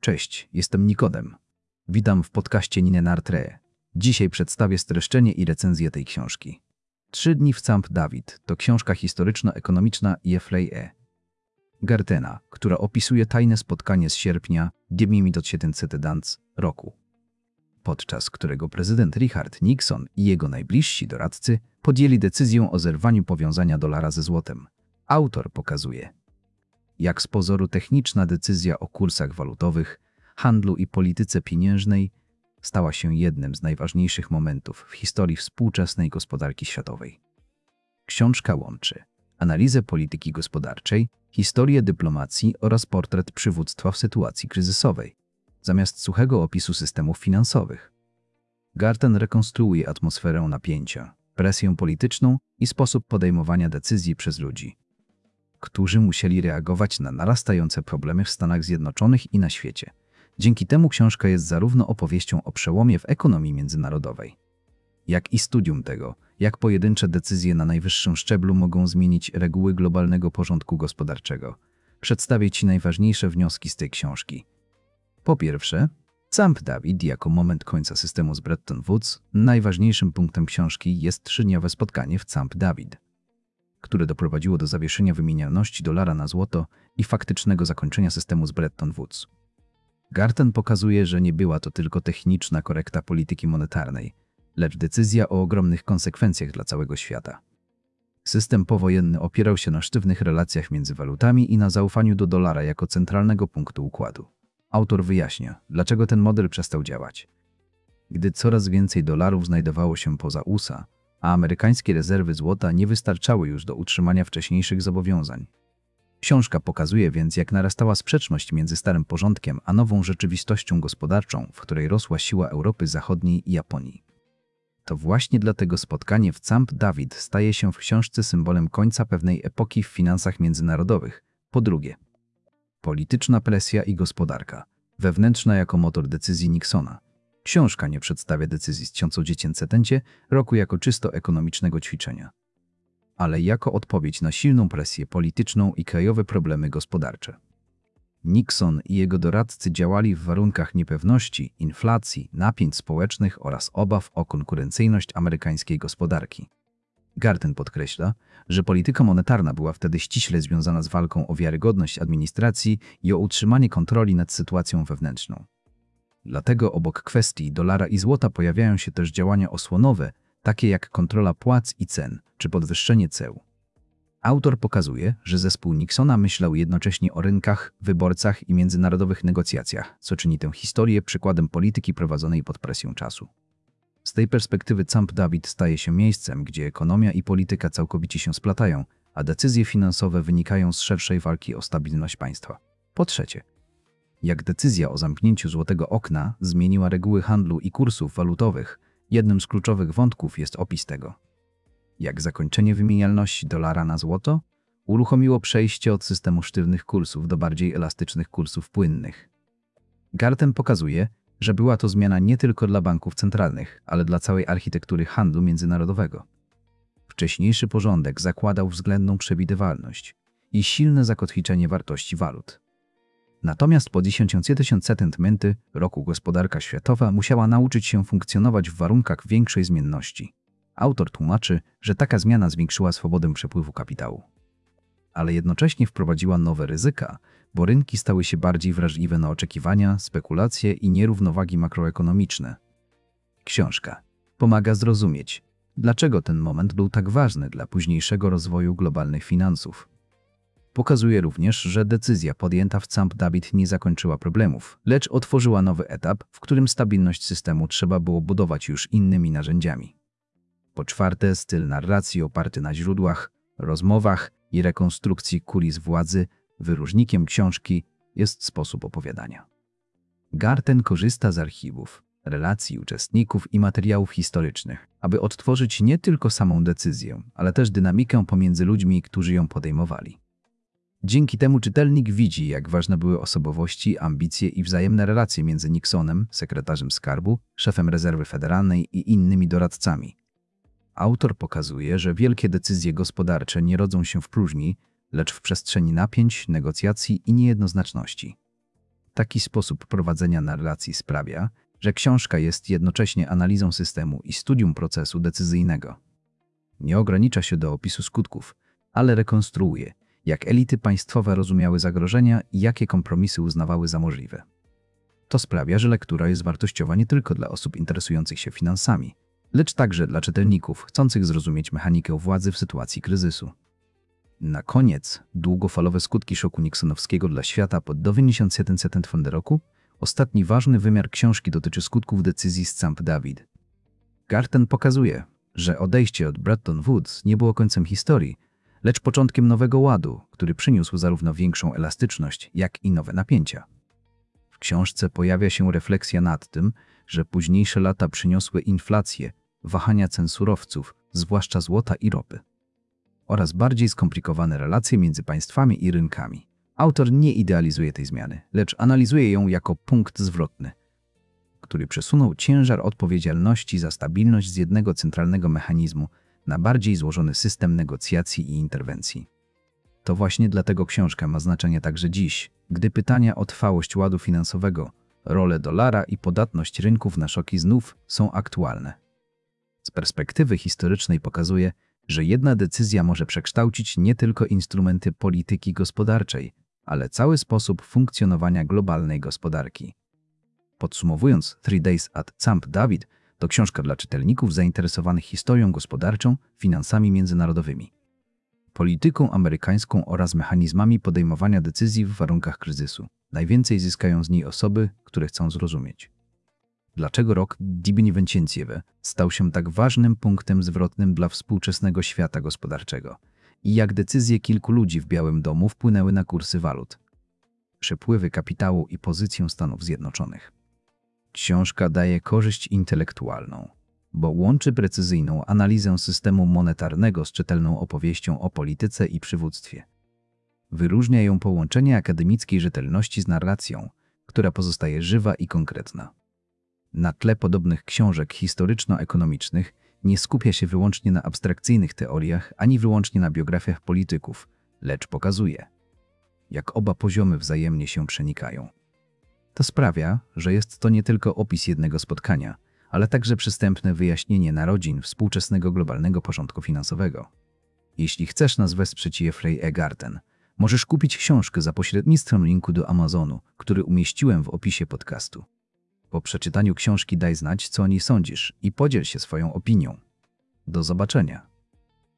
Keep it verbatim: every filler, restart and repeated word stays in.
Cześć, jestem Nikodem. Witam w podcaście Ninenartre. Dzisiaj przedstawię streszczenie i recenzję tej książki. Trzy dni w Camp David to książka historyczno-ekonomiczna Jeffrey'a Gartena, która opisuje tajne spotkanie z sierpnia tysiąc dziewięćset roku, podczas którego prezydent Richard Nixon i jego najbliżsi doradcy podjęli decyzję o zerwaniu powiązania dolara ze złotem. Autor pokazuje, jak z pozoru techniczna decyzja o kursach walutowych, handlu i polityce pieniężnej stała się jednym z najważniejszych momentów w historii współczesnej gospodarki światowej. Książka łączy analizę polityki gospodarczej, historię dyplomacji oraz portret przywództwa w sytuacji kryzysowej, zamiast suchego opisu systemów finansowych. Garten rekonstruuje atmosferę napięcia, presję polityczną i sposób podejmowania decyzji przez ludzi, którzy musieli reagować na narastające problemy w Stanach Zjednoczonych i na świecie. Dzięki temu książka jest zarówno opowieścią o przełomie w ekonomii międzynarodowej, jak i studium tego, jak pojedyncze decyzje na najwyższym szczeblu mogą zmienić reguły globalnego porządku gospodarczego. Przedstawię Ci najważniejsze wnioski z tej książki. Po pierwsze, Camp David jako moment końca systemu z Bretton Woods. Najważniejszym punktem książki jest trzydniowe spotkanie w Camp David, które doprowadziło do zawieszenia wymienialności dolara na złoto i faktycznego zakończenia systemu z Bretton Woods. Garten pokazuje, że nie była to tylko techniczna korekta polityki monetarnej, lecz decyzja o ogromnych konsekwencjach dla całego świata. System powojenny opierał się na sztywnych relacjach między walutami i na zaufaniu do dolara jako centralnego punktu układu. Autor wyjaśnia, dlaczego ten model przestał działać. Gdy coraz więcej dolarów znajdowało się poza U S A, a amerykańskie rezerwy złota nie wystarczały już do utrzymania wcześniejszych zobowiązań. Książka pokazuje więc, jak narastała sprzeczność między starym porządkiem a nową rzeczywistością gospodarczą, w której rosła siła Europy Zachodniej i Japonii. To właśnie dlatego spotkanie w Camp David staje się w książce symbolem końca pewnej epoki w finansach międzynarodowych. Po drugie, polityczna presja i gospodarka, wewnętrzna jako motor decyzji Nixona. Książka nie przedstawia decyzji z tysiąc dziewięćset roku jako czysto ekonomicznego ćwiczenia, ale jako odpowiedź na silną presję polityczną i krajowe problemy gospodarcze. Nixon i jego doradcy działali w warunkach niepewności, inflacji, napięć społecznych oraz obaw o konkurencyjność amerykańskiej gospodarki. Garten podkreśla, że polityka monetarna była wtedy ściśle związana z walką o wiarygodność administracji i o utrzymanie kontroli nad sytuacją wewnętrzną. Dlatego obok kwestii dolara i złota pojawiają się też działania osłonowe, takie jak kontrola płac i cen, czy podwyższenie ceł. Autor pokazuje, że zespół Nixona myślał jednocześnie o rynkach, wyborcach i międzynarodowych negocjacjach, co czyni tę historię przykładem polityki prowadzonej pod presją czasu. Z tej perspektywy Camp David staje się miejscem, gdzie ekonomia i polityka całkowicie się splatają, a decyzje finansowe wynikają z szerszej walki o stabilność państwa. Po trzecie, jak decyzja o zamknięciu złotego okna zmieniła reguły handlu i kursów walutowych, jednym z kluczowych wątków jest opis tego, jak zakończenie wymienialności dolara na złoto uruchomiło przejście od systemu sztywnych kursów do bardziej elastycznych kursów płynnych. Garten pokazuje, że była to zmiana nie tylko dla banków centralnych, ale dla całej architektury handlu międzynarodowego. Wcześniejszy porządek zakładał względną przewidywalność i silne zakotwiczenie wartości walut. Natomiast po tysiąc dziewięćset roku gospodarka światowa musiała nauczyć się funkcjonować w warunkach większej zmienności. Autor tłumaczy, że taka zmiana zwiększyła swobodę przepływu kapitału, ale jednocześnie wprowadziła nowe ryzyka, bo rynki stały się bardziej wrażliwe na oczekiwania, spekulacje i nierównowagi makroekonomiczne. Książka pomaga zrozumieć, dlaczego ten moment był tak ważny dla późniejszego rozwoju globalnych finansów. Pokazuje również, że decyzja podjęta w Camp David nie zakończyła problemów, lecz otworzyła nowy etap, w którym stabilność systemu trzeba było budować już innymi narzędziami. Po czwarte, styl narracji oparty na źródłach, rozmowach i rekonstrukcji kulis władzy. Wyróżnikiem książki jest sposób opowiadania. Garten korzysta z archiwów, relacji uczestników i materiałów historycznych, aby odtworzyć nie tylko samą decyzję, ale też dynamikę pomiędzy ludźmi, którzy ją podejmowali. Dzięki temu czytelnik widzi, jak ważne były osobowości, ambicje i wzajemne relacje między Nixonem, sekretarzem skarbu, szefem rezerwy federalnej i innymi doradcami. Autor pokazuje, że wielkie decyzje gospodarcze nie rodzą się w próżni, lecz w przestrzeni napięć, negocjacji i niejednoznaczności. Taki sposób prowadzenia narracji sprawia, że książka jest jednocześnie analizą systemu i studium procesu decyzyjnego. Nie ogranicza się do opisu skutków, ale rekonstruuje, jak elity państwowe rozumiały zagrożenia i jakie kompromisy uznawały za możliwe. To sprawia, że lektura jest wartościowa nie tylko dla osób interesujących się finansami, lecz także dla czytelników chcących zrozumieć mechanikę władzy w sytuacji kryzysu. Na koniec, długofalowe skutki szoku nixonowskiego dla świata pod tysiąc siedemset roku. Ostatni ważny wymiar książki dotyczy skutków decyzji z Camp David. Garten pokazuje, że odejście od Bretton Woods nie było końcem historii, lecz początkiem nowego ładu, który przyniósł zarówno większą elastyczność, jak i nowe napięcia. W książce pojawia się refleksja nad tym, że późniejsze lata przyniosły inflację, wahania cen surowców, zwłaszcza złota i ropy, oraz bardziej skomplikowane relacje między państwami i rynkami. Autor nie idealizuje tej zmiany, lecz analizuje ją jako punkt zwrotny, który przesunął ciężar odpowiedzialności za stabilność z jednego centralnego mechanizmu na bardziej złożony system negocjacji i interwencji. To właśnie dlatego książka ma znaczenie także dziś, gdy pytania o trwałość ładu finansowego, rolę dolara i podatność rynków na szoki znów są aktualne. Z perspektywy historycznej pokazuje, że jedna decyzja może przekształcić nie tylko instrumenty polityki gospodarczej, ale cały sposób funkcjonowania globalnej gospodarki. Podsumowując, Three Days at Camp David to książka dla czytelników zainteresowanych historią gospodarczą, finansami międzynarodowymi, polityką amerykańską oraz mechanizmami podejmowania decyzji w warunkach kryzysu. Najwięcej zyskają z niej osoby, które chcą zrozumieć, dlaczego rok dziewięćdziesiąty stał się tak ważnym punktem zwrotnym dla współczesnego świata gospodarczego i jak decyzje kilku ludzi w Białym Domu wpłynęły na kursy walut, przepływy kapitału i pozycję Stanów Zjednoczonych. Książka daje korzyść intelektualną, bo łączy precyzyjną analizę systemu monetarnego z czytelną opowieścią o polityce i przywództwie. Wyróżnia ją połączenie akademickiej rzetelności z narracją, która pozostaje żywa i konkretna. Na tle podobnych książek historyczno-ekonomicznych nie skupia się wyłącznie na abstrakcyjnych teoriach ani wyłącznie na biografiach polityków, lecz pokazuje, jak oba poziomy wzajemnie się przenikają. To sprawia, że jest to nie tylko opis jednego spotkania, ale także przystępne wyjaśnienie narodzin współczesnego globalnego porządku finansowego. Jeśli chcesz nas wesprzeć Jeffrey E. Garten, możesz kupić książkę za pośrednictwem linku do Amazonu, który umieściłem w opisie podcastu. Po przeczytaniu książki daj znać, co o niej sądzisz i podziel się swoją opinią. Do zobaczenia.